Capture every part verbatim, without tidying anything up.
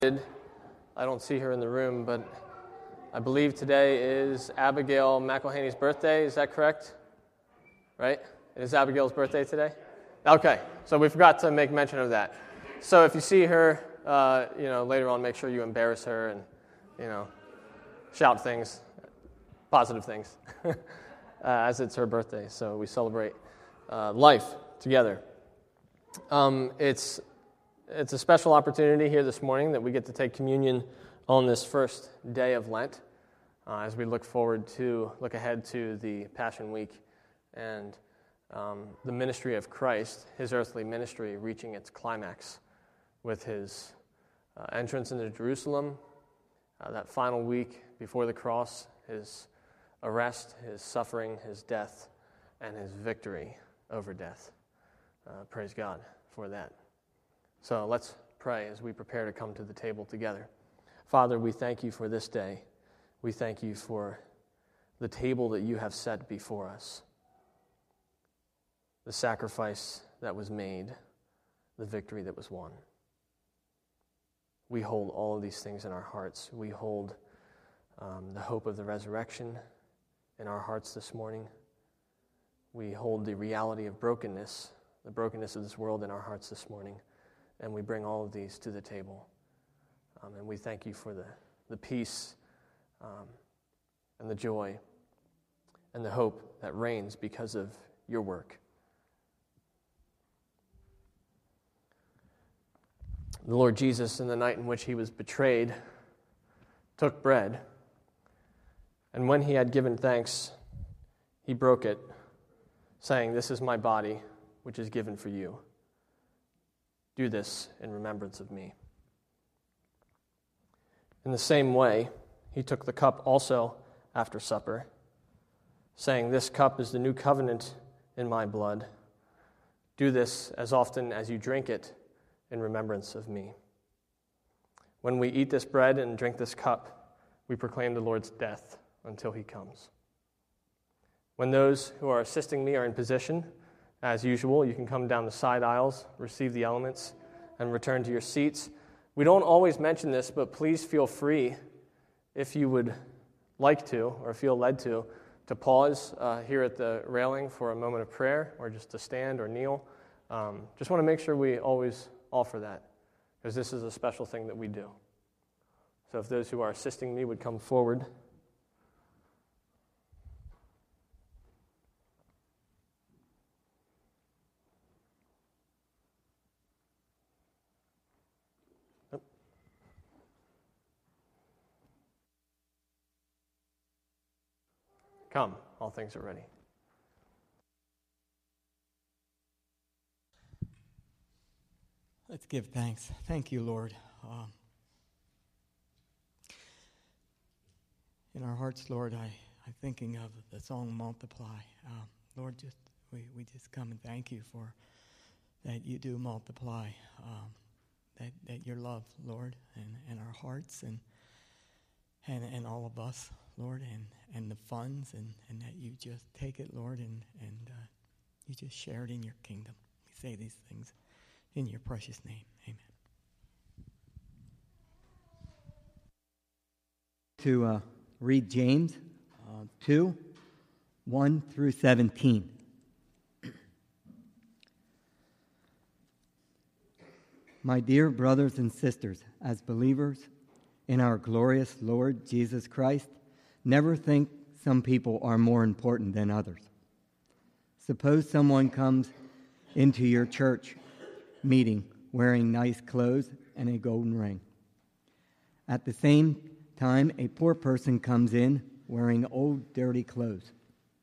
I don't see her in the room, but I believe today is Abigail McElhaney's birthday. Is that correct? Right? It is Abigail's birthday today? Okay, so we forgot to make mention of that. So if you see her, uh, you know, later on, make sure you embarrass her and, you know, shout things, positive things, uh, as it's her birthday. So we celebrate uh, life together. Um, it's It's a special opportunity here this morning that we get to take communion on this first day of Lent uh, as we look forward to, look ahead to the Passion Week and um, the ministry of Christ, his earthly ministry, reaching its climax with his uh, entrance into Jerusalem, uh, that final week before the cross, his arrest, his suffering, his death, and his victory over death. Uh, praise God for that. So let's pray as we prepare to come to the table together. Father, we thank you for this day. We thank you for the table that you have set before us, the sacrifice that was made, the victory that was won. We hold all of these things in our hearts. We hold um, the hope of the resurrection in our hearts this morning. We hold the reality of brokenness, the brokenness of this world in our hearts this morning. And we bring all of these to the table. Um, and we thank you for the, the peace um, and the joy and the hope that reigns because of your work. The Lord Jesus, in the night in which he was betrayed, took bread, and when he had given thanks, he broke it, saying, "This is my body, which is given for you. Do this in remembrance of me." In the same way, he took the cup also after supper, saying, "This cup is the new covenant in my blood. Do this as often as you drink it in remembrance of me." When we eat this bread and drink this cup, we proclaim the Lord's death until he comes. When those who are assisting me are in position, as usual, you can come down the side aisles, receive the elements, and return to your seats. We don't always mention this, but please feel free, if you would like to or feel led to, to pause uh, here at the railing for a moment of prayer or just to stand or kneel. Um, just want to make sure we always offer that, because this is a special thing that we do. So if those who are assisting me would come forward. Come, all things are ready. Let's give thanks. Thank you, Lord. Uh, in our hearts, Lord, I, I'm thinking of the song Multiply. Uh, Lord, just we, we just come and thank you for that you do multiply, um, that, that your love, Lord, and, and our hearts and, and, and all of us, Lord, and, and the funds, and, and that you just take it, Lord, and, and uh, you just share it in your kingdom. We say these things in your precious name. Amen. To uh, read James uh, two, one through seventeen. My dear brothers and sisters, as believers in our glorious Lord Jesus Christ, never think some people are more important than others. Suppose someone comes into your church meeting wearing nice clothes and a golden ring. At the same time, a poor person comes in wearing old, dirty clothes.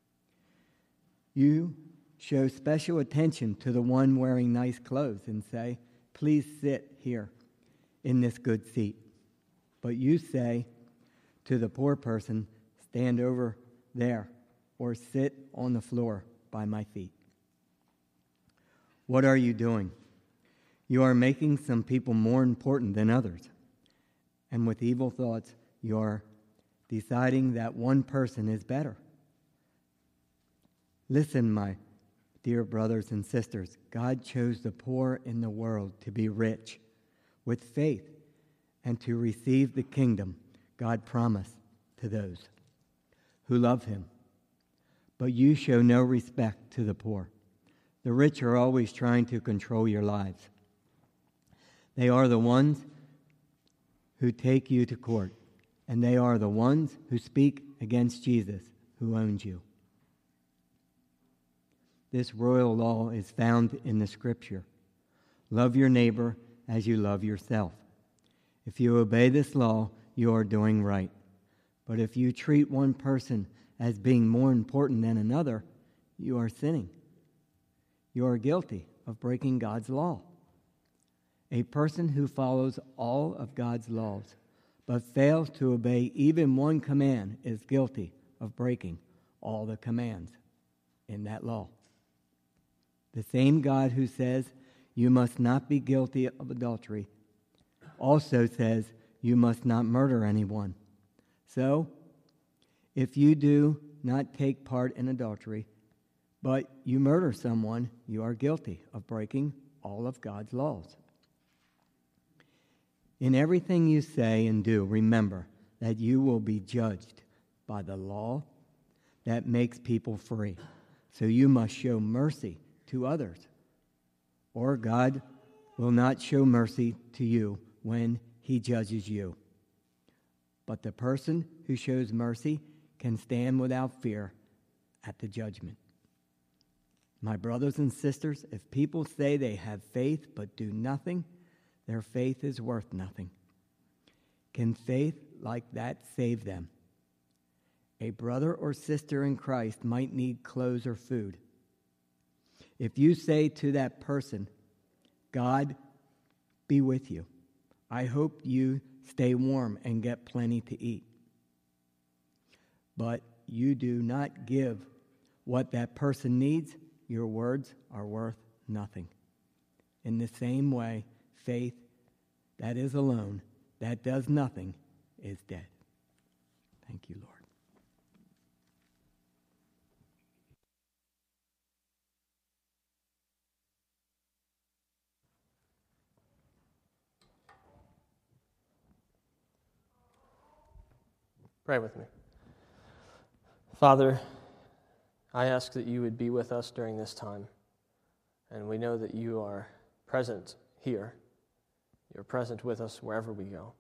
You show special attention to the one wearing nice clothes and say, "Please sit here in this good seat." But you say to the poor person, "Stand over there," or "Sit on the floor by my feet." What are you doing? You are making some people more important than others. And with evil thoughts, you are deciding that one person is better. Listen, my dear brothers and sisters, God chose the poor in the world to be rich with faith and to receive the kingdom God promised to those who love him. But you show no respect to the poor. The rich are always trying to control your lives. They are the ones who take you to court, and they are the ones who speak against Jesus, who owns you. This royal law is found in the Scripture. Love your neighbor as you love yourself. If you obey this law, you are doing right. But if you treat one person as being more important than another, you are sinning. You are guilty of breaking God's law. A person who follows all of God's laws but fails to obey even one command is guilty of breaking all the commands in that law. The same God who says you must not be guilty of adultery also says you must not murder anyone. So, if you do not take part in adultery, but you murder someone, you are guilty of breaking all of God's laws. In everything you say and do, remember that you will be judged by the law that makes people free. So you must show mercy to others, or God will not show mercy to you when he judges you. But the person who shows mercy can stand without fear at the judgment. My brothers and sisters, if people say they have faith but do nothing, their faith is worth nothing. Can faith like that save them? A brother or sister in Christ might need clothes or food. If you say to that person, God be with you, I hope you stay warm and get plenty to eat, but you do not give what that person needs, your words are worth nothing. In the same way, faith that is alone, that does nothing, is dead. Thank you, Lord. Pray with me. Father, I ask that you would be with us during this time. And we know that you are present here. You're present with us wherever we go.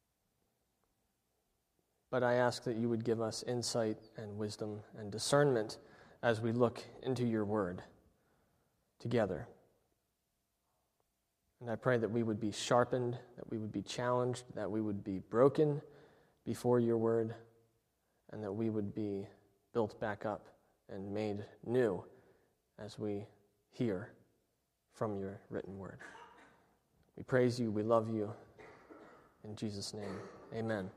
But I ask that you would give us insight and wisdom and discernment as we look into your word together. And I pray that we would be sharpened, that we would be challenged, that we would be broken before your word, and that we would be built back up and made new as we hear from your written word. We praise you, we love you. In Jesus' name, amen.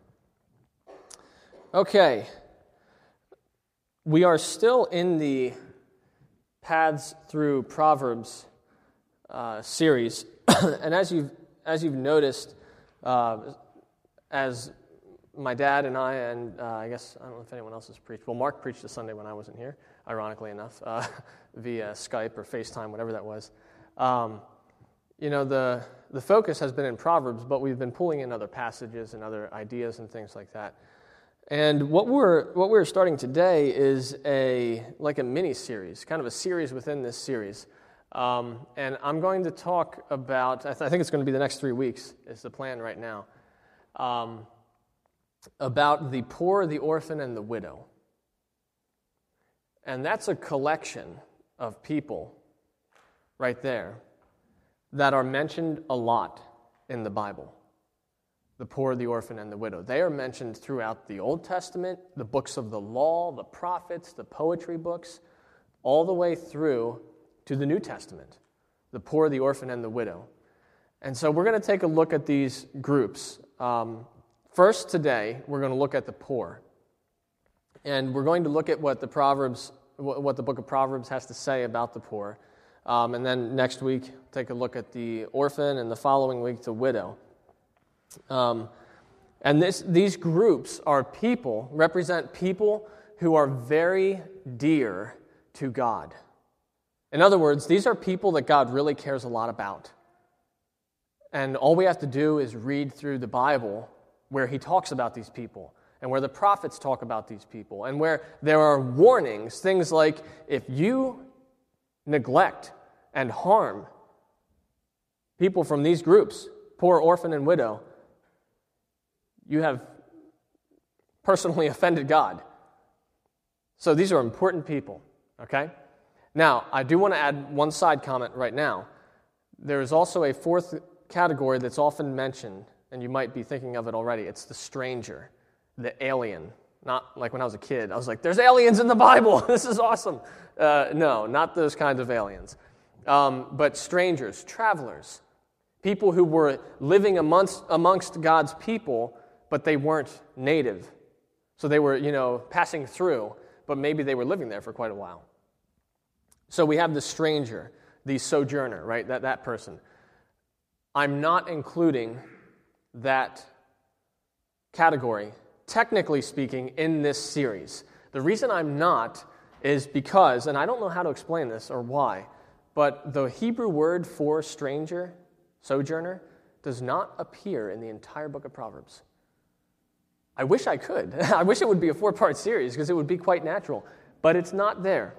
Okay, we are still in the Paths Through Proverbs uh, series, and as you've as you've noticed, uh, as my dad and I, and uh, I guess, I don't know if anyone else has preached. Well, Mark preached a Sunday when I wasn't here, ironically enough, uh, via Skype or FaceTime, whatever that was. Um, you know, the the focus has been in Proverbs, but we've been pulling in other passages and other ideas and things like that. And what we're what we're starting today is a like a mini series, kind of a series within this series. Um, and I'm going to talk about. I, th- I think it's going to be the next three weeks. Is the plan right now. Um, about the poor, the orphan, and the widow. And that's a collection of people right there that are mentioned a lot in the Bible. The poor, the orphan, and the widow. They are mentioned throughout the Old Testament, the books of the law, the prophets, the poetry books, all the way through to the New Testament. The poor, the orphan, and the widow. And so we're going to take a look at these groups. Um, First, today, we're going to look at the poor. And we're going to look at what the Proverbs, what the book of Proverbs has to say about the poor. Um, and then next week, take a look at the orphan, and the following week, the widow. Um, and this, these groups are people, represent people who are very dear to God. In other words, these are people that God really cares a lot about. And all we have to do is read through the Bible where he talks about these people and where the prophets talk about these people and where there are warnings, things like if you neglect and harm people from these groups, poor, orphan, and widow, you have personally offended God. So these are important people, okay? Now, I do want to add one side comment right now. There is also a fourth category that's often mentioned, and you might be thinking of it already. It's the stranger, the alien. Not like when I was a kid. I was like, there's aliens in the Bible. This is awesome. Uh, no, not those kinds of aliens. Um, but strangers, travelers, people who were living amongst, amongst God's people, but they weren't native. So they were, you know, passing through, but maybe they were living there for quite a while. So we have the stranger, the sojourner, right, that, that person. I'm not including that category, technically speaking, in this series. The reason I'm not is because, and I don't know how to explain this or why, but the Hebrew word for stranger, sojourner, does not appear in the entire book of Proverbs. I wish I could. I wish it would be a four-part series because it would be quite natural, but it's not there.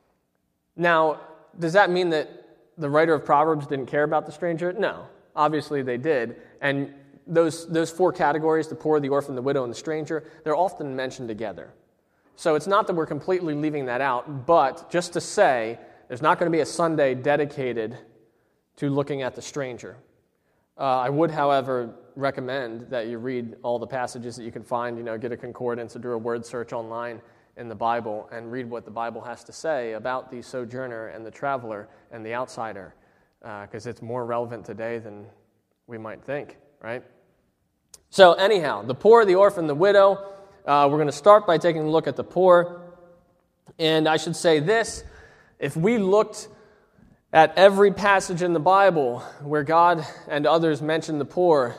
Now, does that mean that the writer of Proverbs didn't care about the stranger? No, obviously they did. And those, those four categories, the poor, the orphan, the widow, and the stranger, they're often mentioned together. So it's not that we're completely leaving that out, but just to say, there's not going to be a Sunday dedicated to looking at the stranger. Uh, I would, however, recommend that you read all the passages that you can find, you know, get a concordance or do a word search online in the Bible and read what the Bible has to say about the sojourner and the traveler and the outsider, because uh, it's more relevant today than we might think, right? So anyhow, the poor, the orphan, the widow, uh, we're going to start by taking a look at the poor. And I should say this, if we looked at every passage in the Bible where God and others mention the poor,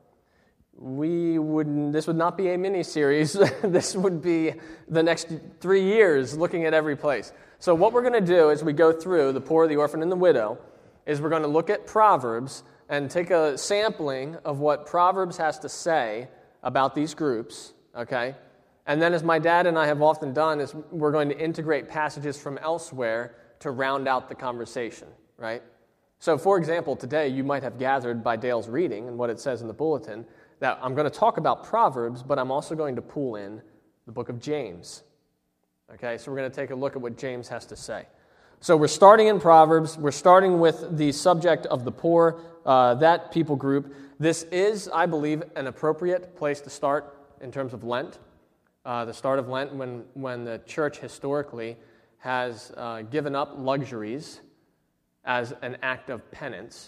we would this would not be a mini-series. This would be the next three years looking at every place. So what we're going to do as we go through the poor, the orphan, and the widow is we're going to look at Proverbs and take a sampling of what Proverbs has to say about these groups, okay? And then as my dad and I have often done, is we're going to integrate passages from elsewhere to round out the conversation, right? So for example, today you might have gathered by Dale's reading and what it says in the bulletin that I'm going to talk about Proverbs, but I'm also going to pull in the book of James. Okay, so we're going to take a look at what James has to say. So we're starting in Proverbs. We're starting with the subject of the poor, uh, that people group. This is, I believe, an appropriate place to start in terms of Lent. Uh, the start of Lent when, when the church historically has uh, given up luxuries as an act of penance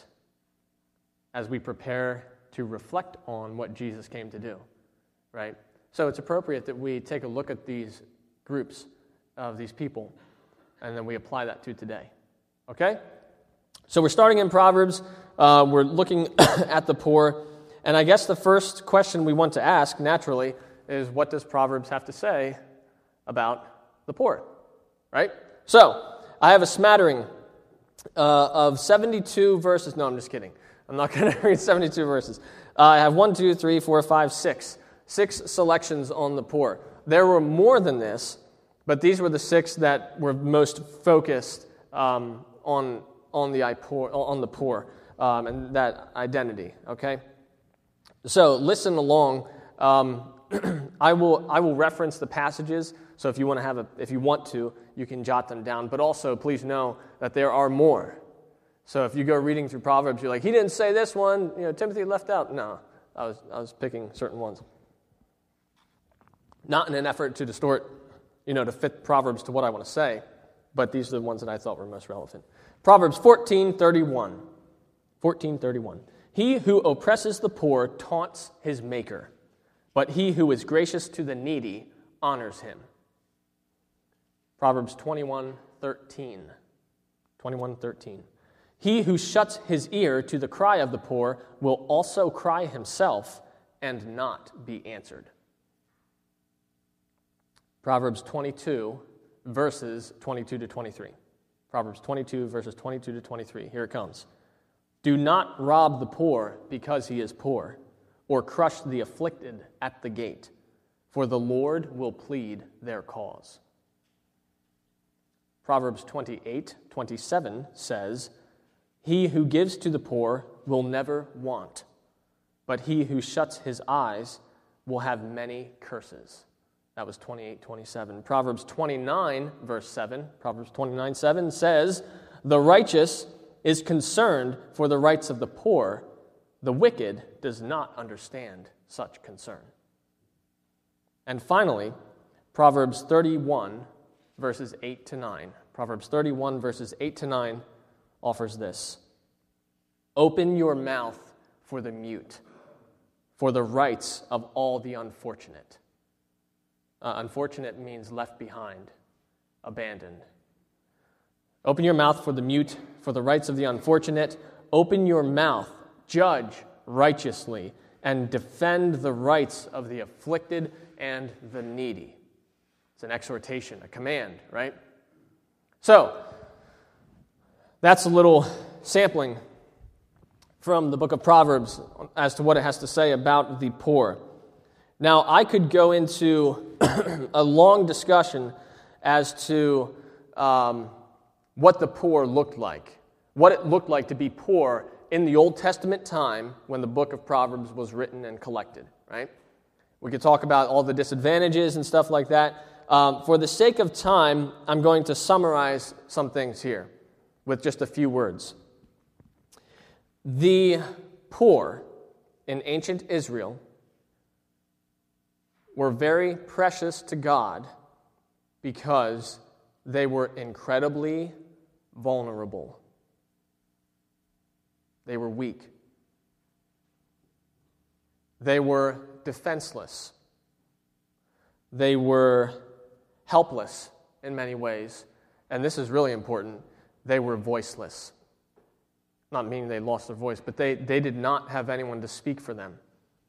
as we prepare to reflect on what Jesus came to do, right? So it's appropriate that we take a look at these groups of these people, and then we apply that to today, okay? So we're starting in Proverbs. Uh, we're looking at the poor, and I guess the first question we want to ask, naturally, is what does Proverbs have to say about the poor, right? So I have a smattering uh, of seventy-two verses. No, I'm just kidding. I'm not going to read seventy-two verses. Uh, I have one, two, three, four, five, six. Six selections on the poor. There were more than this, but these were the six that were most focused um, on on the poor, on the poor um, and that identity. Okay, so listen along. Um, I will I will reference the passages. So if you want to have a if you want to, you can jot them down. But also, please know that there are more. So if you go reading through Proverbs, you're like, he didn't say this one, you know, Timothy left out. No, I was I was picking certain ones. Not in an effort to distort, you know, to fit Proverbs to what I want to say, but these are the ones that I thought were most relevant. Proverbs fourteen thirty-one. fourteen thirty-one. He who oppresses the poor taunts his maker, but he who is gracious to the needy honors him. Proverbs twenty-one thirteen. twenty-one thirteen. He who shuts his ear to the cry of the poor will also cry himself and not be answered. Proverbs twenty-two, verses twenty-two to twenty-three. Proverbs twenty-two, verses twenty-two to twenty-three. Here it comes. Do not rob the poor because he is poor, or crush the afflicted at the gate, for the Lord will plead their cause. Proverbs twenty-eight twenty-seven says, He who gives to the poor will never want, but he who shuts his eyes will have many curses. That was twenty-eight twenty-seven. Proverbs twenty-nine, verse seven, Proverbs twenty-nine seven says, The righteous is concerned for the rights of the poor. The wicked does not understand such concern. And finally, Proverbs thirty-one, verses eight to nine. Proverbs thirty-one, verses eight to nine offers this. Open your mouth for the mute, for the rights of all the unfortunate. Uh, unfortunate means left behind, abandoned. Open your mouth for the mute, for the rights of the unfortunate. Open your mouth, judge righteously, and defend the rights of the afflicted and the needy. It's an exhortation, a command, right? So, that's a little sampling from the book of Proverbs as to what it has to say about the poor. Now, I could go into a long discussion as to um, what the poor looked like, what it looked like to be poor in the Old Testament time when the book of Proverbs was written and collected, right? We could talk about all the disadvantages and stuff like that. Um, for the sake of time, I'm going to summarize some things here with just a few words. The poor in ancient Israel were very precious to God because they were incredibly vulnerable. They were weak. They were defenseless. They were helpless in many ways. And this is really important. They were voiceless. Not meaning they lost their voice, but they, they did not have anyone to speak for them.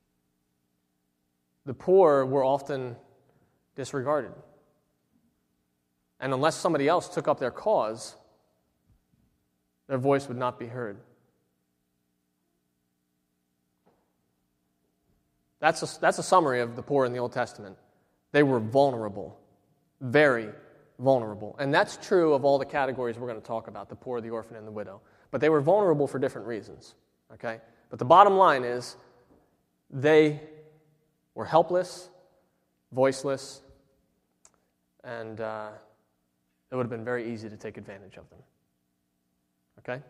The poor were often disregarded. And unless somebody else took up their cause, their voice would not be heard. That's a, that's a summary of the poor in the Old Testament. They were vulnerable, very vulnerable. And that's true of all the categories we're going to talk about, the poor, the orphan, and the widow. But they were vulnerable for different reasons, okay? But the bottom line is they were helpless, voiceless, and uh, it would have been very easy to take advantage of them, okay?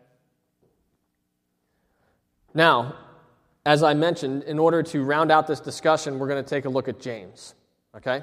Now, as I mentioned, in order to round out this discussion, we're going to take a look at James, okay?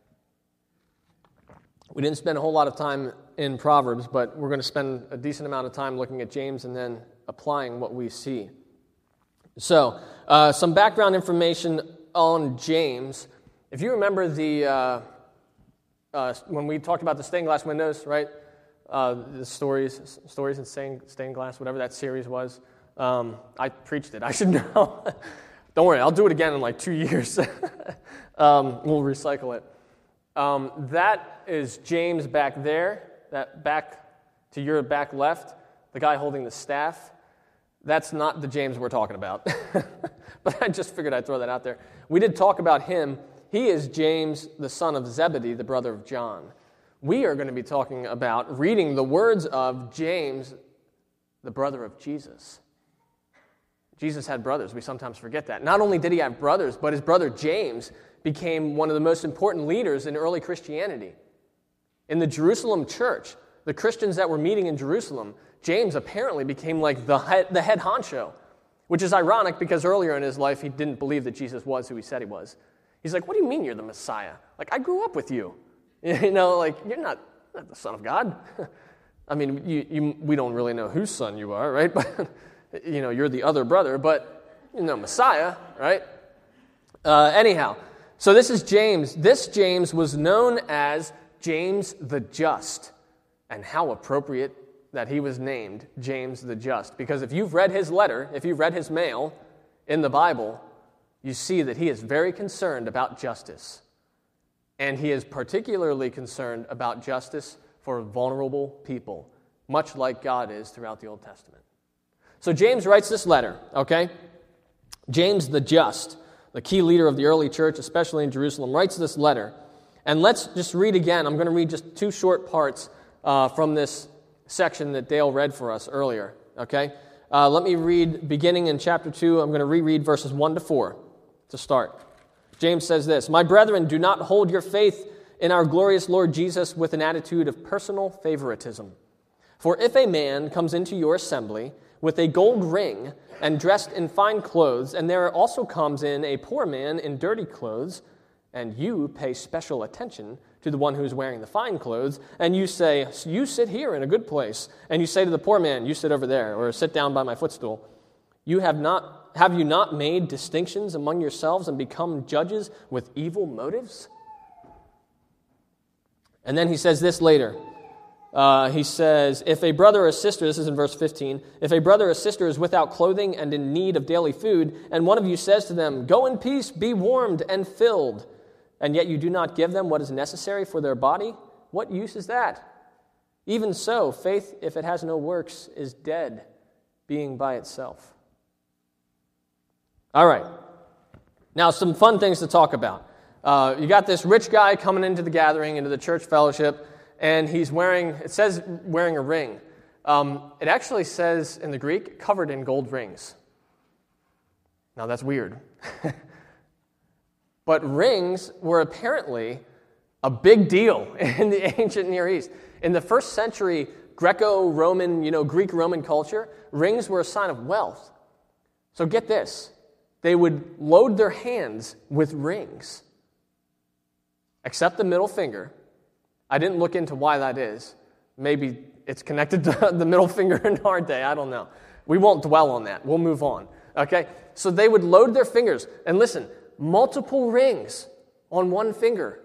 We didn't spend a whole lot of time in Proverbs, but we're going to spend a decent amount of time looking at James and then applying what we see. So, uh, some background information on James. If you remember the uh, uh, when we talked about the stained glass windows, right? Uh, the stories, stories in stained, stained glass, whatever that series was. Um, I preached it. I should know. Don't worry, I'll do it again in like two years. um, we'll recycle it. Um, that is James back there. That back to your back left, the guy holding the staff. That's not the James we're talking about. But I just figured I'd throw that out there. We did talk about him. He is James, the son of Zebedee, the brother of John. We are going to be talking about reading the words of James, the brother of Jesus. Jesus had brothers. We sometimes forget that. Not only did he have brothers, but his brother James became one of the most important leaders in early Christianity. In the Jerusalem church, the Christians that were meeting in Jerusalem, James apparently became like the head, the head honcho, which is ironic because earlier in his life he didn't believe that Jesus was who he said he was. He's like, what do you mean you're the Messiah? Like, I grew up with you. You know, like, you're not, not the Son of God. I mean, you, you, we don't really know whose son you are, right? But, you know, you're the other brother, but, you know, Messiah, right? Uh, anyhow, so this is James. This James was known as James the Just. And how appropriate that he was named James the Just. Because if you've read his letter, if you've read his mail in the Bible, you see that he is very concerned about justice. And he is particularly concerned about justice for vulnerable people, much like God is throughout the Old Testament. So James writes this letter, okay? James the Just, the key leader of the early church, especially in Jerusalem, writes this letter. And let's just read again. I'm going to read just two short parts uh, from this section that Dale read for us earlier, okay? Uh, let me read, beginning in chapter two, I'm going to reread verses one to four to start. James says this, "My brethren, do not hold your faith in our glorious Lord Jesus with an attitude of personal favoritism. For if a man comes into your assembly with a gold ring and dressed in fine clothes, and there also comes in a poor man in dirty clothes, and you pay special attention to the one who is wearing the fine clothes, and you say, 'You sit here in a good place,' and you say to the poor man, 'You sit over there,' or 'Sit down by my footstool,' you have not have you not made distinctions among yourselves and become judges with evil motives?" And then he says this later. Uh, he says, "If a brother or sister," this is in verse fifteen, "if a brother or sister is without clothing and in need of daily food, and one of you says to them, 'Go in peace, be warmed and filled,' and yet you do not give them what is necessary for their body, what use is that? Even so, faith, if it has no works, is dead, being by itself." All right. Now, some fun things to talk about. Uh, you got this rich guy coming into the gathering, into the church fellowship, and he's wearing, it says wearing a ring. Um, it actually says in the Greek, covered in gold rings. Now, that's weird. But rings were apparently a big deal in the ancient Near East. In the first century Greco-Roman, you know, Greek-Roman culture, rings were a sign of wealth. So get this. They would load their hands with rings, except the middle finger. I didn't look into why that is. Maybe it's connected to the middle finger in our day. I don't know. We won't dwell on that. We'll move on. Okay? So they would load their fingers. And listen, multiple rings on one finger.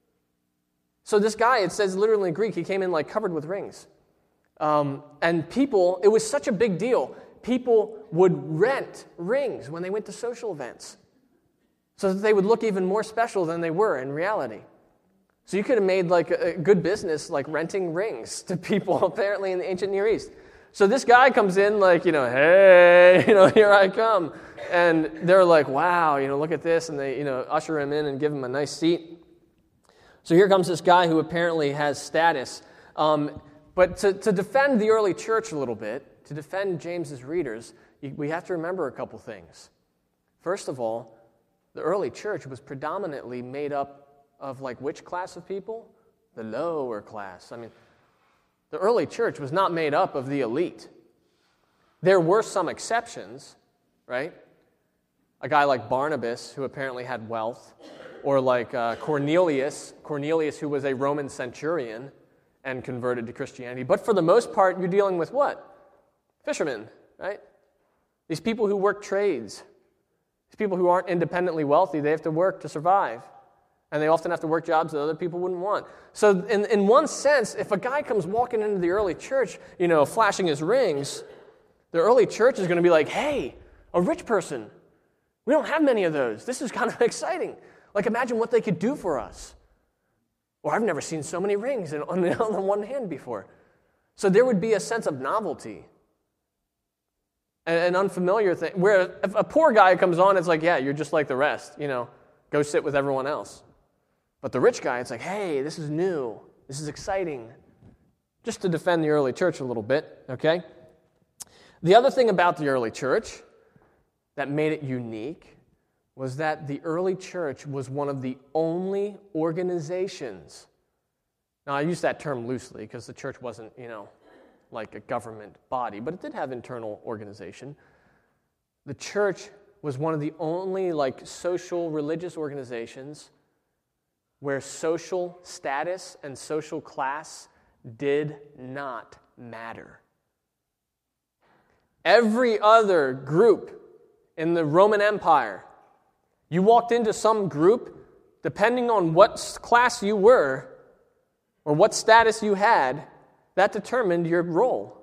So this guy, it says literally in Greek, he came in like covered with rings. Um, and people, it was such a big deal. People would rent rings when they went to social events so that they would look even more special than they were in reality. So you could have made like a good business like renting rings to people apparently in the ancient Near East. So this guy comes in like, you know, "Hey, you know, here I come." And they're like, "Wow, you know, look at this." And they, you know, usher him in and give him a nice seat. So here comes this guy who apparently has status. Um, but to, to defend the early church a little bit, to defend James's readers, you, we have to remember a couple things. First of all, the early church was predominantly made up of like which class of people? The lower class. I mean, the early church was not made up of the elite. There were some exceptions, right? A guy like Barnabas, who apparently had wealth, or like uh, Cornelius, Cornelius, who was a Roman centurion and converted to Christianity. But for the most part, you're dealing with what? Fishermen, right? These people who work trades. These people who aren't independently wealthy, they have to work to survive. And they often have to work jobs that other people wouldn't want. So in, in one sense, if a guy comes walking into the early church, you know, flashing his rings, the early church is going to be like, "Hey, a rich person. We don't have many of those. This is kind of exciting. Like, imagine what they could do for us." Or, "I've never seen so many rings on, on one hand before." So there would be a sense of novelty. An, an unfamiliar thing. Where if a poor guy comes on, it's like, "Yeah, you're just like the rest. You know, go sit with everyone else." But the rich guy, it's like, "Hey, this is new. This is exciting." Just to defend the early church a little bit, okay? The other thing about the early church that made it unique was that the early church was one of the only organizations. Now, I use that term loosely because the church wasn't, you know, like a government body, but it did have internal organization. The church was one of the only, like, social religious organizations where social status and social class did not matter. Every other group in the Roman Empire, you walked into some group, depending on what class you were or what status you had, that determined your role.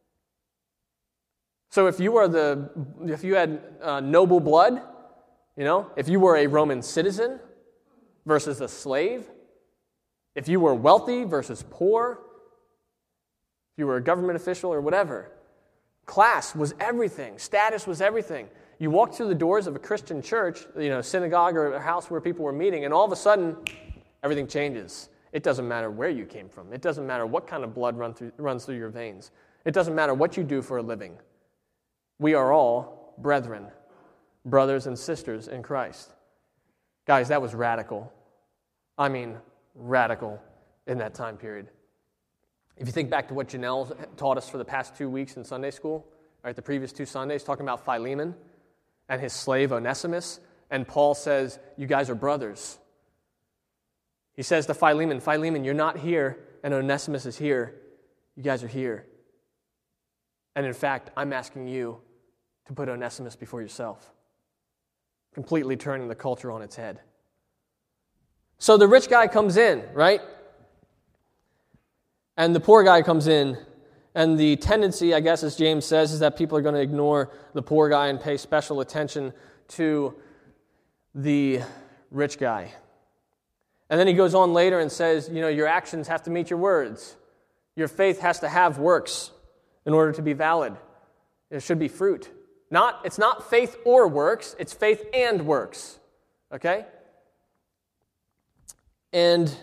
So if you were the, if you had uh, noble blood, you know, if you were a Roman citizen versus a slave, if you were wealthy versus poor, if you were a government official or whatever, Class was everything. Status was everything. You walked through the doors of a Christian church, you know, synagogue or a house where people were meeting, and all of a sudden, everything changes. It doesn't matter where you came from. It doesn't matter what kind of blood run through, runs through your veins. It doesn't matter what you do for a living. We are all brethren, brothers and sisters in Christ. Guys, that was radical. I mean, radical in that time period. If you think back to what Janelle taught us for the past two weeks in Sunday school, right, the previous two Sundays, talking about Philemon and his slave Onesimus, and Paul says, you guys are brothers. He says to Philemon, Philemon, you're not here, and Onesimus is here. You guys are here. And in fact, I'm asking you to put Onesimus before yourself, completely turning the culture on its head. So the rich guy comes in, right? And the poor guy comes in, and the tendency, I guess, as James says, is that people are going to ignore the poor guy and pay special attention to the rich guy. And then he goes on later and says, you know, your actions have to meet your words. Your faith has to have works in order to be valid. There should be fruit. Not, it's not faith or works, it's faith and works. Okay? And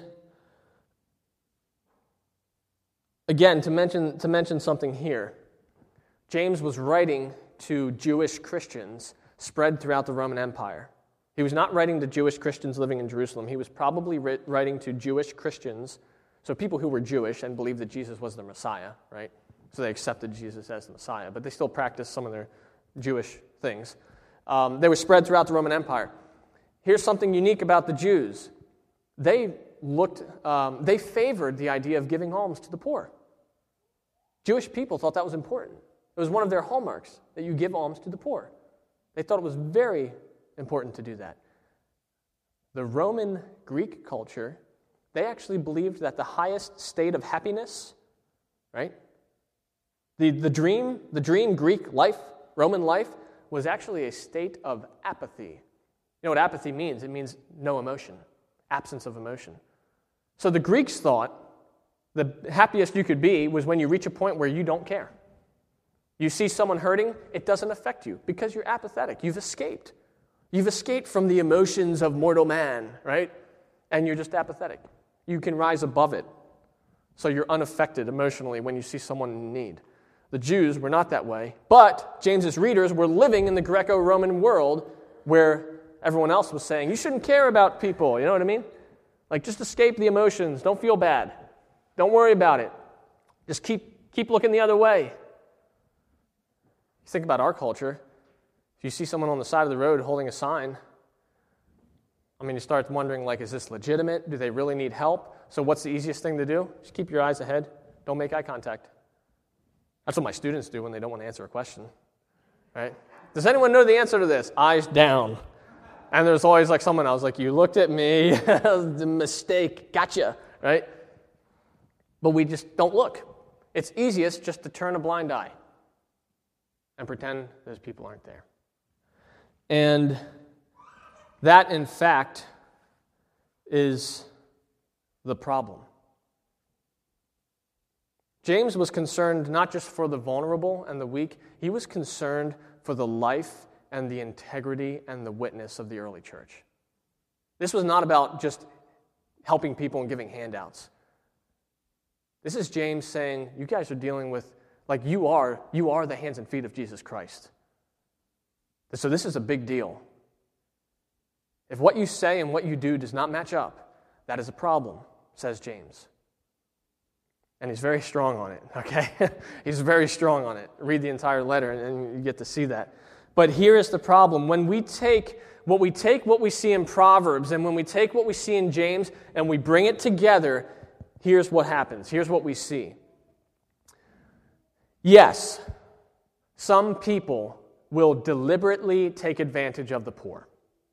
again, to mention, to mention something here, James was writing to Jewish Christians spread throughout the Roman Empire. He was not writing to Jewish Christians living in Jerusalem. He was probably writing to Jewish Christians, so people who were Jewish and believed that Jesus was the Messiah, right? So they accepted Jesus as the Messiah, but they still practiced some of their Jewish things. Um, they were spread throughout the Roman Empire. Here's something unique about the Jews. They looked, um, they favored the idea of giving alms to the poor. Jewish people thought that was important. It was one of their hallmarks, that you give alms to the poor. They thought it was very important to do that. The Roman Greek culture, they actually believed that the highest state of happiness, right? The, the dream, the dream Greek life, Roman life, was actually a state of apathy. You know what apathy means? It means no emotion, absence of emotion. So the Greeks thought the happiest you could be was when you reach a point where you don't care. You see someone hurting, it doesn't affect you because you're apathetic. You've escaped. You've escaped from the emotions of mortal man, right? And you're just apathetic. You can rise above it. So you're unaffected emotionally when you see someone in need. The Jews were not that way. But James's readers were living in the Greco-Roman world where everyone else was saying, you shouldn't care about people. You know what I mean? Like, just escape the emotions. Don't feel bad. Don't worry about it. Just keep, keep looking the other way. Think about our culture. If you see someone on the side of the road holding a sign, I mean, you start wondering, like, is this legitimate? Do they really need help? So what's the easiest thing to do? Just keep your eyes ahead. Don't make eye contact. That's what my students do when they don't want to answer a question, right? Does anyone know the answer to this? Eyes down. And there's always, like, someone else, like, you looked at me, the mistake, gotcha, right? But we just don't look. It's easiest just to turn a blind eye and pretend those people aren't there. And that, in fact, is the problem. James was concerned not just for the vulnerable and the weak, he was concerned for the life and the integrity and the witness of the early church. This was not about just helping people and giving handouts. This is James saying, you guys are dealing with, like you are, you are the hands and feet of Jesus Christ. So this is a big deal. If what you say and what you do does not match up, that is a problem, says James. And he's very strong on it, okay? He's very strong on it. Read the entire letter and you get to see that. But here is the problem. When we take what we take what we see in Proverbs and when we take what we see in James and we bring it together, here's what happens. Here's what we see. Yes, some people will deliberately take advantage of the poor.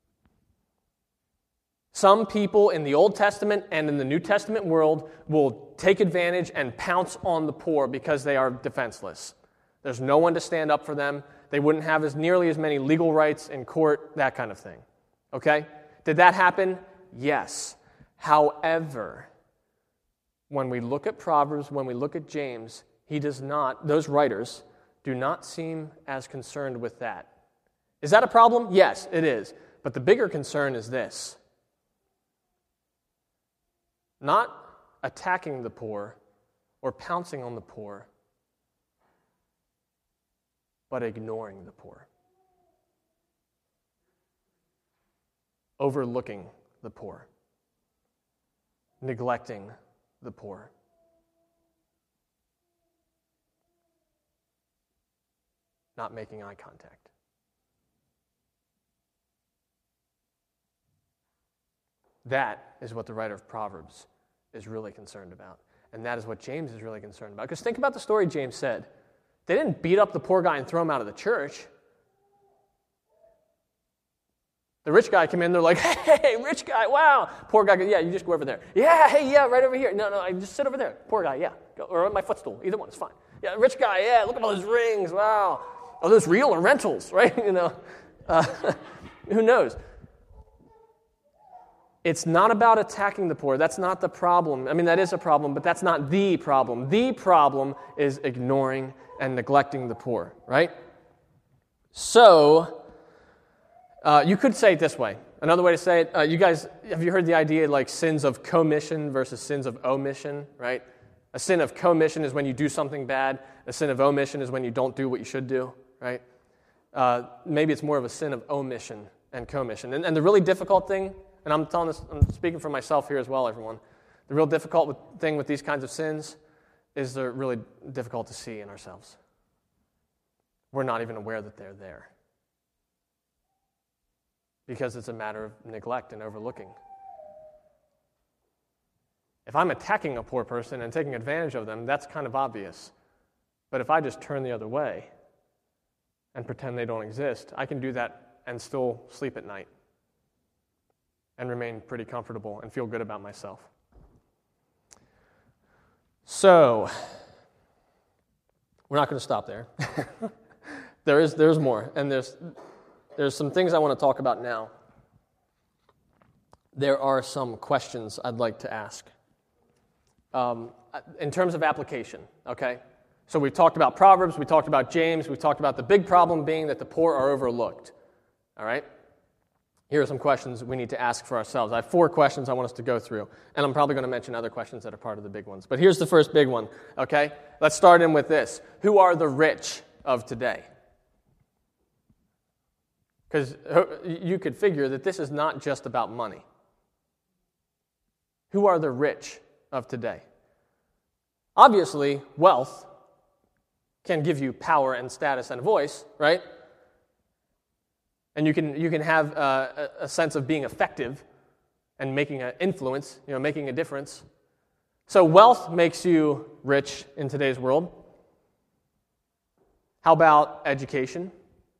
Some people in the Old Testament and in the New Testament world will take advantage and pounce on the poor because they are defenseless. There's no one to stand up for them. They wouldn't have as nearly as many legal rights in court, that kind of thing. Okay? Did that happen? Yes. However, when we look at Proverbs, when we look at James, he does not, those writers do not seem as concerned with that. Is that a problem? Yes, it is. But the bigger concern is this: not attacking the poor or pouncing on the poor, but ignoring the poor. Overlooking the poor. Neglecting the poor. Not making eye contact. That is what the writer of Proverbs is really concerned about. And that is what James is really concerned about. Because think about the story James said. They didn't beat up the poor guy and throw him out of the church. The rich guy came in, they're like, hey, rich guy, wow. Poor guy goes, yeah, you just go over there. Yeah, hey, yeah, right over here. No, no, I just sit over there. Poor guy, yeah. Go, or on my footstool. Either one is fine. Yeah, rich guy, yeah, look at all those rings, wow. Are those real or rentals, right? You know, uh, who knows? It's not about attacking the poor. That's not the problem. I mean, that is a problem, but that's not the problem. The problem is ignoring and neglecting the poor, right? So, uh, you could say it this way. Another way to say it, uh, you guys, have you heard the idea like sins of commission versus sins of omission, right? A sin of commission is when you do something bad. A sin of omission is when you don't do what you should do, right? Uh, maybe it's more of a sin of omission and commission. And, and the really difficult thing, and I'm telling this, I'm speaking for myself here as well, everyone. The real difficult with, thing with these kinds of sins is they're really difficult to see in ourselves. We're not even aware that they're there. Because it's a matter of neglect and overlooking. If I'm attacking a poor person and taking advantage of them, that's kind of obvious. But if I just turn the other way and pretend they don't exist, I can do that and still sleep at night and remain pretty comfortable and feel good about myself. So, we're not going to stop there. there is there's more, and there's there's some things I want to talk about now. There are some questions I'd like to ask. Um, in terms of application, okay? So we've talked about Proverbs, we talked about James, we've talked about the big problem being that the poor are overlooked, all right? Here are some questions we need to ask for ourselves. I have four questions I want us to go through, and I'm probably going to mention other questions that are part of the big ones. But here's the first big one, okay? Let's start in with this. Who are the rich of today? Because you could figure that this is not just about money. Who are the rich of today? Obviously, wealth can give you power and status and a voice, right? And you can you can have uh, a sense of being effective and making an influence, you know, making a difference. So wealth makes you rich in today's world. How about education?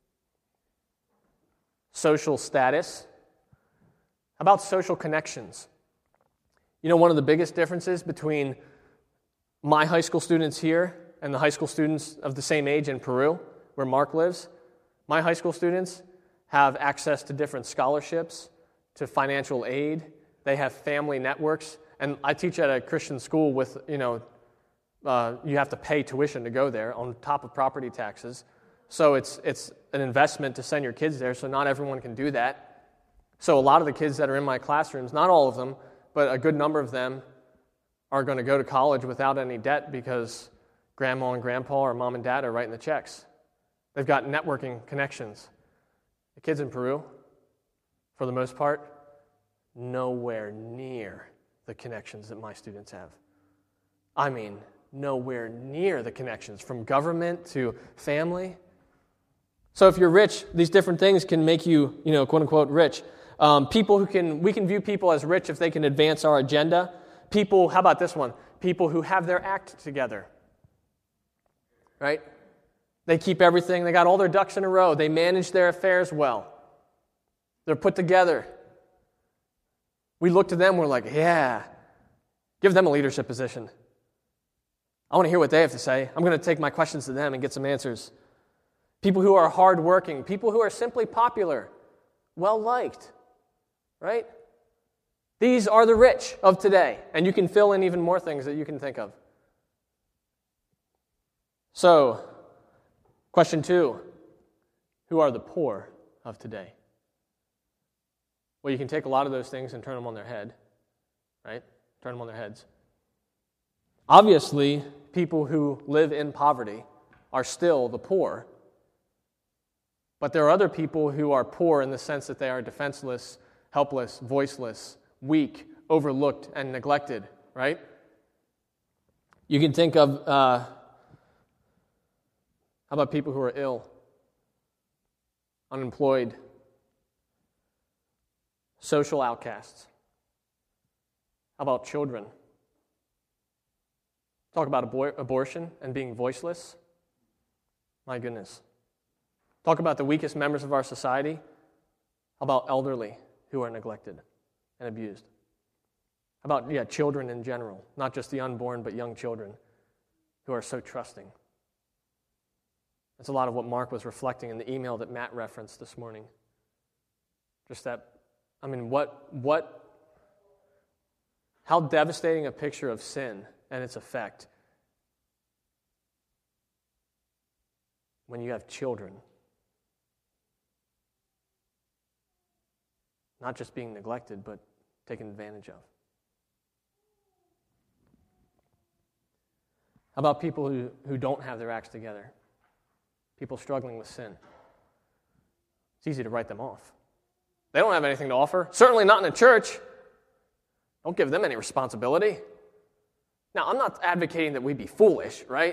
Social status? How about social connections? You know, one of the biggest differences between my high school students here and the high school students of the same age in Peru, where Mark lives, my high school students have access to different scholarships, to financial aid. They have family networks. And I teach at a Christian school with, you know, uh, you have to pay tuition to go there on top of property taxes. So it's it's an investment to send your kids there, so not everyone can do that. So a lot of the kids that are in my classrooms, not all of them, but a good number of them are going to go to college without any debt because grandma and grandpa or mom and dad are writing the checks. They've got networking connections. The kids in Peru, for the most part, nowhere near the connections that my students have. I mean, nowhere near the connections from government to family. So if you're rich, these different things can make you, you know, quote unquote rich. Um, people who can, we can view people as rich if they can advance our agenda. People, how about this one? People who have their act together, right? They keep everything, they got all their ducks in a row. They manage their affairs well. They're put together. We look to them, we're like, yeah, give them a leadership position. I want to hear what they have to say. I'm going to take my questions to them and get some answers. People who are hardworking, people who are simply popular, well-liked, right? These are the rich of today, and you can fill in even more things that you can think of. So, Question two, who are the poor of today? Well, you can take a lot of those things and turn them on their head, right? Turn them on their heads. Obviously, people who live in poverty are still the poor. But there are other people who are poor in the sense that they are defenseless, helpless, voiceless, weak, overlooked, and neglected, right? You can think of, uh, how about people who are ill, unemployed, social outcasts? How about children? Talk about abor- abortion and being voiceless. My goodness. Talk about the weakest members of our society. How about elderly who are neglected and abused? How about, yeah, children in general, not just the unborn, but young children who are so trusting? That's a lot of what Mark was reflecting in the email that Matt referenced this morning. Just that, I mean, what, what, how devastating a picture of sin and its effect when you have children not just being neglected, but taken advantage of. How about people who, who don't have their acts together? People struggling with sin. It's easy to write them off. They don't have anything to offer. Certainly not in a church. Don't give them any responsibility. Now, I'm not advocating that we be foolish, right?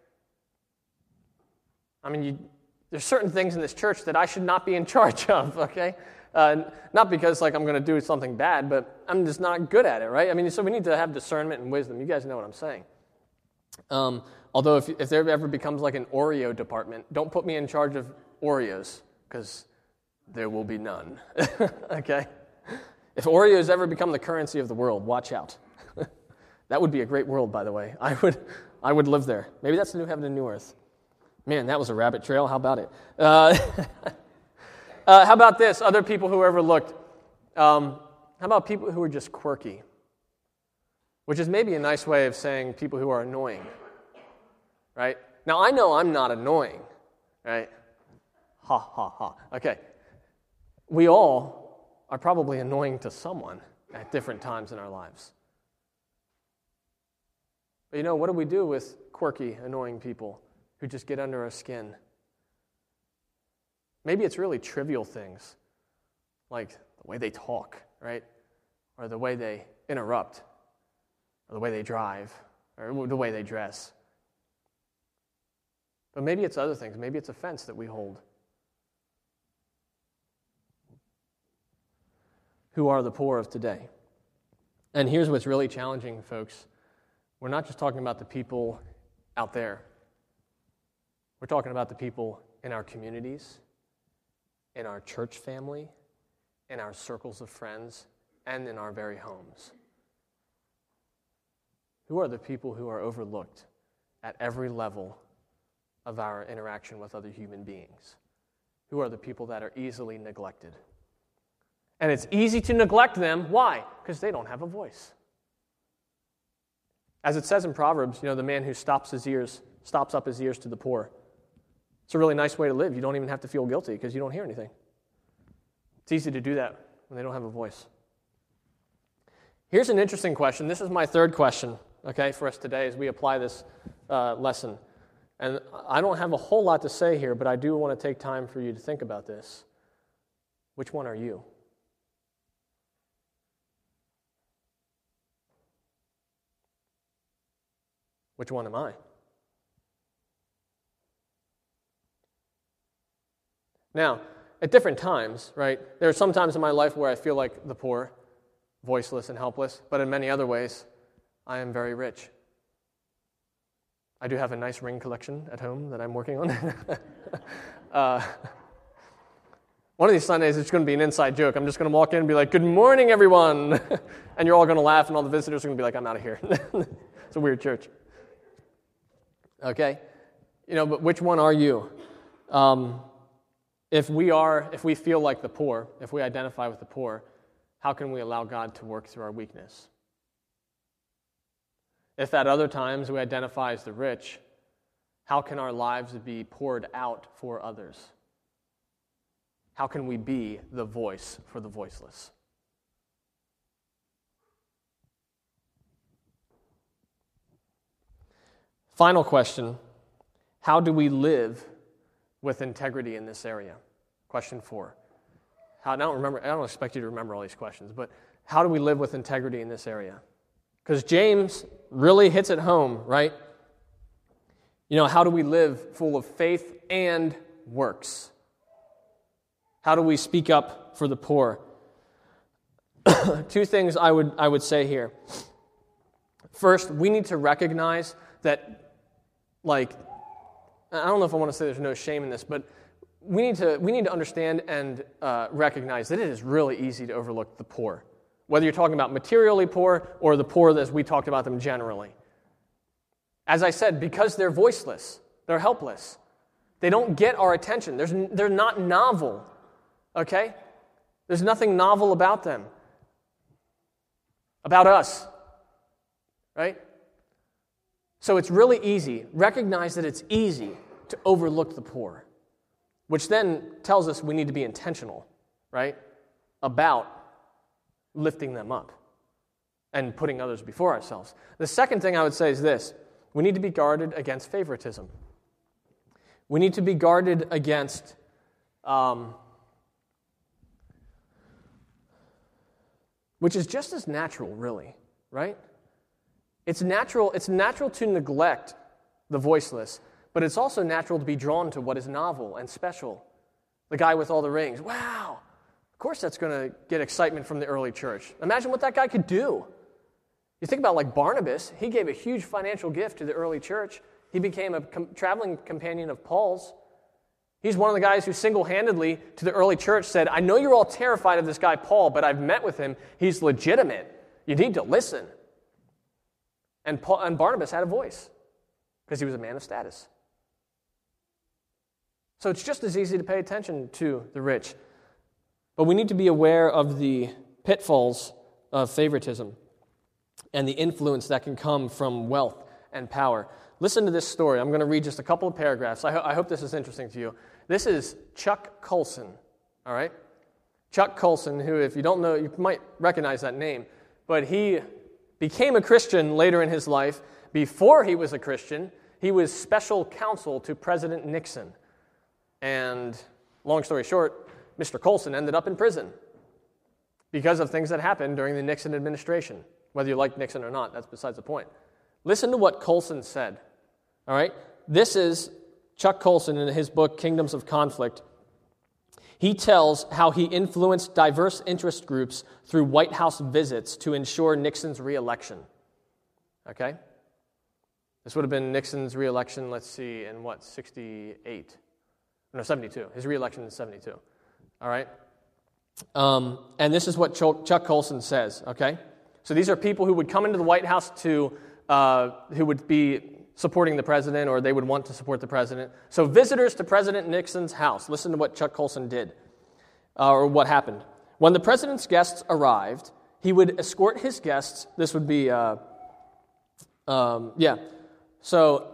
I mean, you, there's certain things in this church that I should not be in charge of, okay? Uh, not because like I'm going to do something bad, but I'm just not good at it, right? I mean, so we need to have discernment and wisdom. You guys know what I'm saying. Um, although if, if there ever becomes like an Oreo department, don't put me in charge of Oreos, because there will be none, okay? If Oreos ever become the currency of the world, watch out. That would be a great world, by the way. I would I would live there. Maybe that's the new heaven and new earth. Man, that was a rabbit trail. How about it? Uh, uh, how about this? Other people who are overlooked. Um, how about people who are just quirky? Which is maybe a nice way of saying people who are annoying, right? Now, I know I'm not annoying, right? Ha, ha, ha. Okay. We all are probably annoying to someone at different times in our lives. But you know, what do we do with quirky, annoying people who just get under our skin? Maybe it's really trivial things, like the way they talk, right? Or the way they interrupt, or the way they drive, or the way they dress. But maybe it's other things. Maybe it's offense that we hold. Who are the poor of today? And here's what's really challenging, folks. We're not just talking about the people out there. We're talking about the people in our communities, in our church family, in our circles of friends, and in our very homes. Who are the people who are overlooked at every level of our interaction with other human beings? Who are the people that are easily neglected? And it's easy to neglect them. Why? Because they don't have a voice. As it says in Proverbs, you know, the man who stops his ears, stops up his ears to the poor. It's a really nice way to live. You don't even have to feel guilty because you don't hear anything. It's easy to do that when they don't have a voice. Here's an interesting question. This is my third question, okay, for us today as we apply this uh, lesson. And I don't have a whole lot to say here, but I do want to take time for you to think about this. Which one are you? Which one am I? Now, at different times, right, there are some times in my life where I feel like the poor, voiceless and helpless, but in many other ways, I am very rich. I do have a nice ring collection at home that I'm working on. uh, one of these Sundays, it's going to be an inside joke. I'm just going to walk in and be like, "Good morning, everyone," and you're all going to laugh, and all the visitors are going to be like, "I'm out of here." It's a weird church. Okay? You know, but which one are you? Um, if we are, if we feel like the poor, if we identify with the poor, how can we allow God to work through our weakness? If at other times we identify as the rich, How can our lives be poured out for others? How can we be the voice for the voiceless? Final question, how do we live with integrity in this area? Question four. How, I don't remember, I don't expect you to remember all these questions, but how do we live with integrity in this area? Because James really hits it home, right? You know, how do we live full of faith and works? How do we speak up for the poor? Two things I would I would say here. First, we need to recognize that, like, I don't know if I want to say there's no shame in this, but we need to we need to understand and uh, recognize that it is really easy to overlook the poor, whether you're talking about materially poor or the poor as we talked about them generally. As I said, because they're voiceless, they're helpless. They don't get our attention. There's, they're not novel, okay? There's nothing novel about them, about us, right? So it's really easy. Recognize that it's easy to overlook the poor, which then tells us we need to be intentional, right, about lifting them up and putting others before ourselves. The second thing I would say is this. We need to be guarded against favoritism. We need to be guarded against um, which is just as natural, really, right? It's natural, it's natural to neglect the voiceless, but it's also natural to be drawn to what is novel and special. The guy with all the rings. Wow! Of course that's going to get excitement from the early church. Imagine what that guy could do. You think about like Barnabas, he gave a huge financial gift to the early church. He became a com- traveling companion of Paul's. He's one of the guys who single-handedly to the early church said, I know you're all terrified of this guy Paul, but I've met with him. He's legitimate. You need to listen. And, Paul, and Barnabas had a voice because he was a man of status. So it's just as easy to pay attention to the rich. But we need to be aware of the pitfalls of favoritism and the influence that can come from wealth and power. Listen to this story. I'm going to read just a couple of paragraphs. I, ho- I hope this is interesting to you. This is Chuck Colson, all right? Chuck Colson, who, if you don't know, you might recognize that name, but he became a Christian later in his life. Before he was a Christian, he was special counsel to President Nixon. And long story short, Mister Colson ended up in prison because of things that happened during the Nixon administration. Whether you like Nixon or not, that's besides the point. Listen to what Colson said, all right? This is Chuck Colson in his book, Kingdoms of Conflict. He tells how he influenced diverse interest groups through White House visits to ensure Nixon's re-election, okay? This would have been Nixon's re-election, let's see, in what, sixty-eight? No, seventy-two. His re-election in seventy-two, all right? Um, and this is what Chuck Colson says, okay? So these are people who would come into the White House to, uh, who would be supporting the president, or they would want to support the president. So visitors to President Nixon's house. Listen to what Chuck Colson did, uh, or what happened. When the president's guests arrived, he would escort his guests. This would be, uh, um, yeah. So,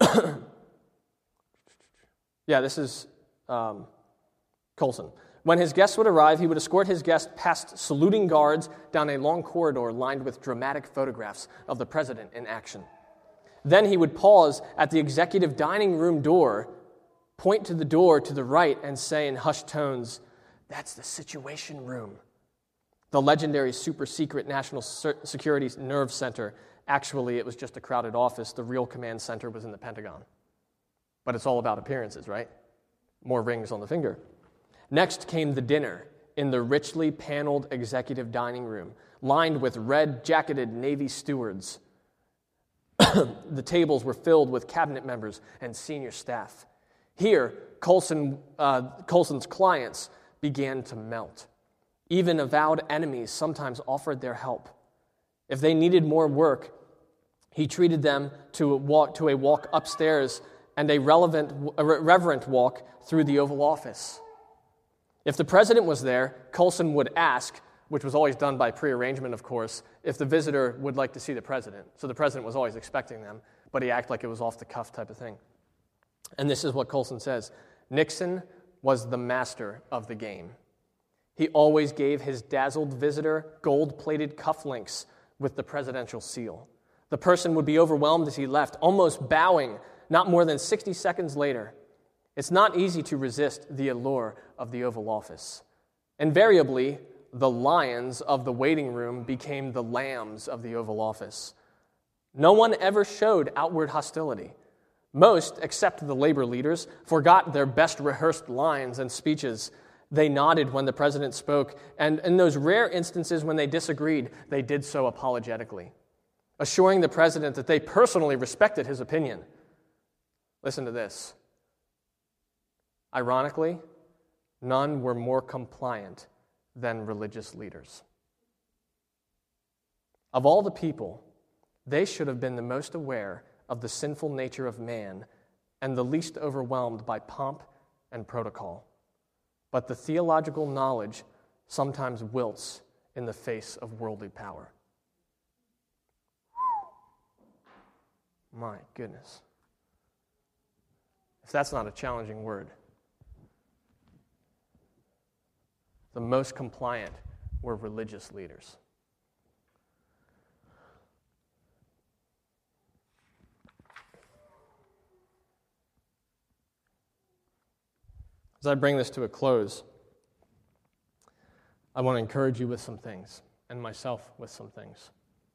yeah, this is um, Colson. When his guests would arrive, he would escort his guests past saluting guards down a long corridor lined with dramatic photographs of the president in action. Then he would pause at the executive dining room door, point to the door to the right, and say in hushed tones, "That's the Situation Room." The legendary super-secret National Security Nerve Center. Actually, it was just a crowded office. The real command center was in the Pentagon. But it's all about appearances, right? More rings on the finger. Next came the dinner in the richly paneled executive dining room, lined with red-jacketed Navy stewards. The tables were filled with cabinet members and senior staff. Here, Colson, uh, Colson's clients began to melt. Even avowed enemies sometimes offered their help. If they needed more work, he treated them to a walk, to a walk upstairs and a, relevant, a reverent walk through the Oval Office. If the president was there, Colson would ask, which was always done by prearrangement, of course, if the visitor would like to see the president. So the president was always expecting them, but he acted like it was off-the-cuff type of thing. And this is what Colson says. Nixon was the master of the game. He always gave his dazzled visitor gold-plated cufflinks with the presidential seal. The person would be overwhelmed as he left, almost bowing not more than sixty seconds later. It's not easy to resist the allure of the Oval Office. Invariably, the lions of the waiting room became the lambs of the Oval Office. No one ever showed outward hostility. Most, except the labor leaders, forgot their best rehearsed lines and speeches. They nodded when the president spoke, and in those rare instances when they disagreed, they did so apologetically, assuring the president that they personally respected his opinion. Listen to this. Ironically, none were more compliant than religious leaders. Of all the people, they should have been the most aware of the sinful nature of man and the least overwhelmed by pomp and protocol. But the theological knowledge sometimes wilts in the face of worldly power. My goodness. If that's not a challenging word. The most compliant were religious leaders. As I bring this to a close, I want to encourage you with some things, and myself with some things.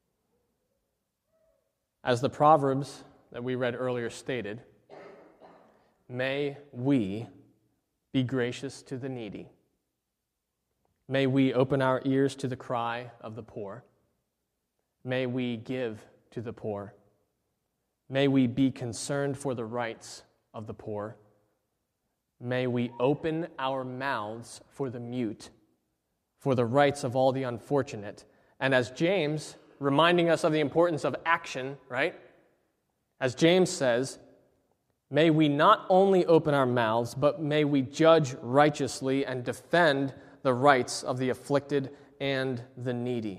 As the Proverbs that we read earlier stated, may we be gracious to the needy. May we open our ears to the cry of the poor. May we give to the poor. May we be concerned for the rights of the poor. May we open our mouths for the mute, for the rights of all the unfortunate. And as James, reminding us of the importance of action, right? As James says, may we not only open our mouths, but may we judge righteously and defend the rights of the afflicted and the needy.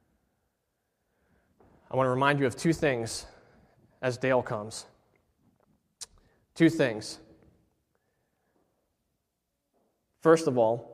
I want to remind you of two things as Dale comes. Two things. First of all,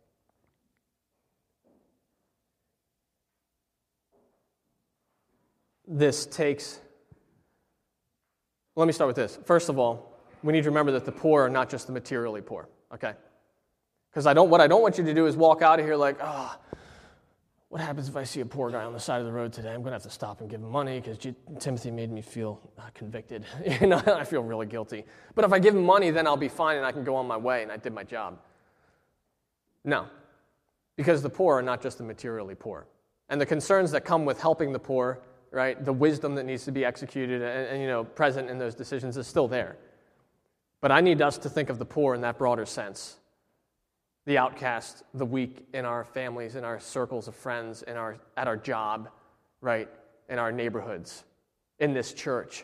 this takes, let me start with this. First of all, we need to remember that the poor are not just the materially poor, okay? Because I don't, what I don't want you to do is walk out of here like, ah, oh, what happens if I see a poor guy on the side of the road today? I'm going to have to stop and give him money because Timothy made me feel uh, convicted. You know, I feel really guilty. But if I give him money, then I'll be fine and I can go on my way and I did my job. No, because the poor are not just the materially poor. And the concerns that come with helping the poor, right, the wisdom that needs to be executed and, and you know, present in those decisions is still there. But I need us to think of the poor in that broader sense. The outcast, the weak in our families, in our circles of friends, in our at our job, right, in our neighborhoods, in this church.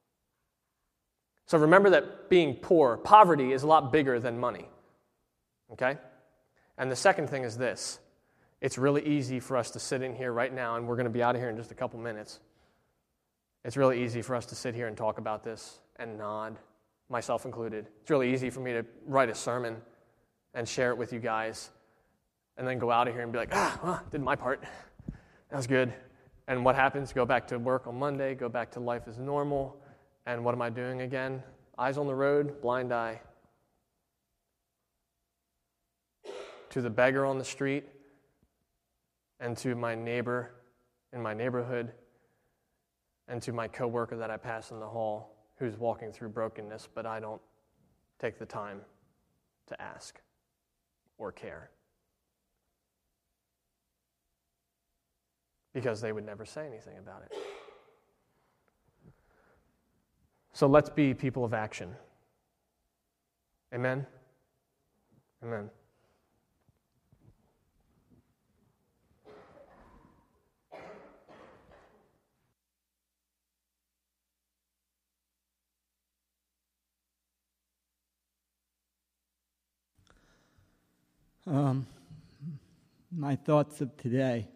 So remember that being poor, poverty is a lot bigger than money, okay? And the second thing is this. It's really easy for us to sit in here right now, and we're going to be out of here in just a couple minutes. It's really easy for us to sit here and talk about this and nod, myself included. It's really easy for me to write a sermon and share it with you guys, and then go out of here and be like, ah, well, did my part. That was good. And what happens? Go back to work on Monday, go back to life as normal, and what am I doing again? Eyes on the road, blind eye. To the beggar on the street, and to my neighbor in my neighborhood, and to my coworker that I pass in the hall who's walking through brokenness, but I don't take the time to ask or care. Because they would never say anything about it. So let's be people of action. Amen? Amen. Um, my thoughts of today.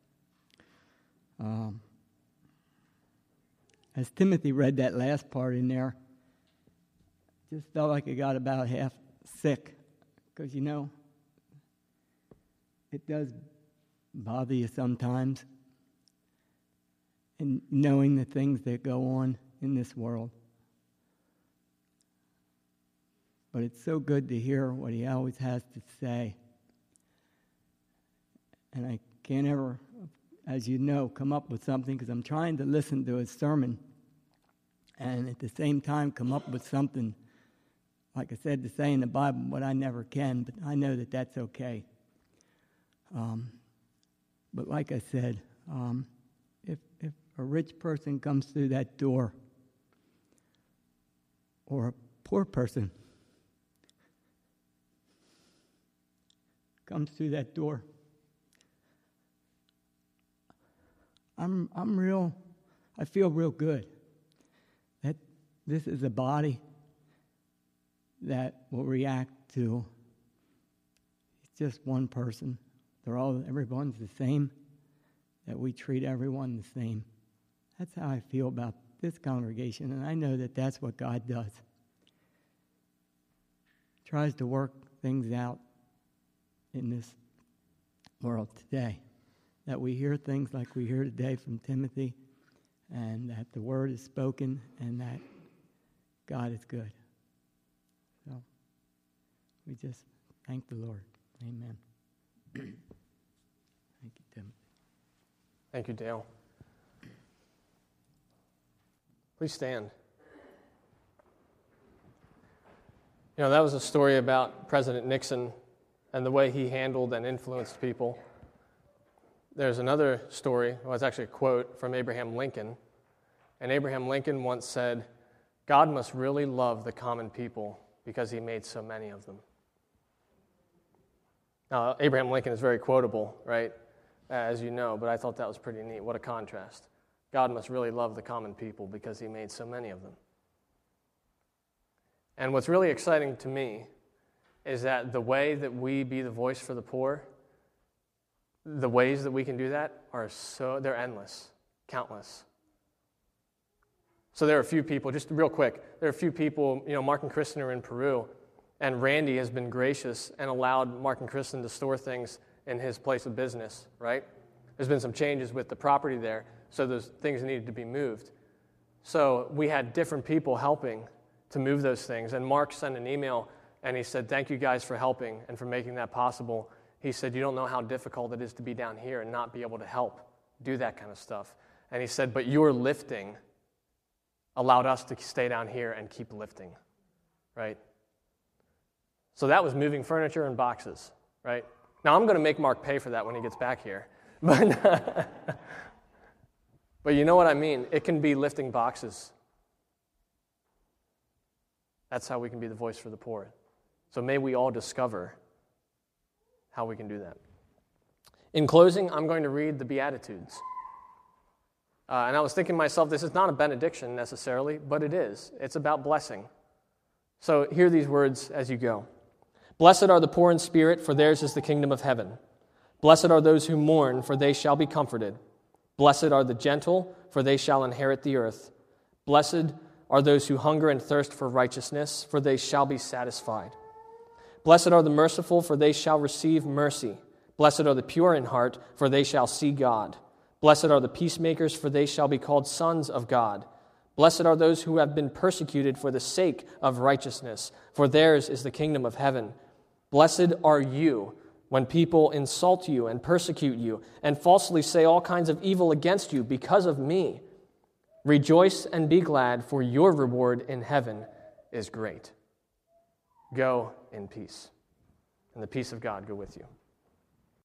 Um, as Timothy read that last part in there, just felt like I got about half sick. Because, you know, it does bother you sometimes. And knowing the things that go on in this world. But it's so good to hear what he always has to say. And I can't ever, as you know, come up with something because I'm trying to listen to his sermon and at the same time come up with something, like I said, to say in the Bible, but I never can, but I know that that's okay. Um, but like I said, um, if, if a rich person comes through that door or a poor person comes through that door, I'm I'm real, I feel real good that this is a body that will react to it's just one person. They're all, everyone's the same, that we treat everyone the same. That's how I feel about this congregation, and I know that that's what God does. Tries to work things out in this world today. That we hear things like we hear today from Timothy, and that the word is spoken, and that God is good. So, we just thank the Lord. Amen. Thank you, Timothy. Thank you, Dale. Please stand. You know, that was a story about President Nixon and the way he handled and influenced people. There's another story, well, it's actually a quote from Abraham Lincoln. And Abraham Lincoln once said, "God must really love the common people because he made so many of them." Now, Abraham Lincoln is very quotable, right, as you know, but I thought that was pretty neat. What a contrast. God must really love the common people because he made so many of them. And what's really exciting to me is that the way that we be the voice for the poor, the ways that we can do that are so, they're endless, countless. So there are a few people, just real quick, there are a few people, you know, Mark and Kristen are in Peru, and Randy has been gracious and allowed Mark and Kristen to store things in his place of business, right? There's been some changes with the property there, so those things needed to be moved. So we had different people helping to move those things, and Mark sent an email, and he said, "Thank you guys for helping and for making that possible." He said, "You don't know how difficult it is to be down here and not be able to help do that kind of stuff." And he said, "But your lifting allowed us to stay down here and keep lifting," right? So that was moving furniture and boxes, right? Now, I'm going to make Mark pay for that when he gets back here. But, but you know what I mean? It can be lifting boxes. That's how we can be the voice for the poor. So may we all discover how we can do that. In closing, I'm going to read the Beatitudes. Uh, and I was thinking to myself, this is not a benediction necessarily, but it is. It's about blessing. So hear these words as you go. "Blessed are the poor in spirit, for theirs is the kingdom of heaven. Blessed are those who mourn, for they shall be comforted. Blessed are the gentle, for they shall inherit the earth. Blessed are those who hunger and thirst for righteousness, for they shall be satisfied. Blessed are the merciful, for they shall receive mercy. Blessed are the pure in heart, for they shall see God. Blessed are the peacemakers, for they shall be called sons of God. Blessed are those who have been persecuted for the sake of righteousness, for theirs is the kingdom of heaven. Blessed are you when people insult you and persecute you and falsely say all kinds of evil against you because of me. Rejoice and be glad, for your reward in heaven is great. Go in peace, and the peace of God go with you."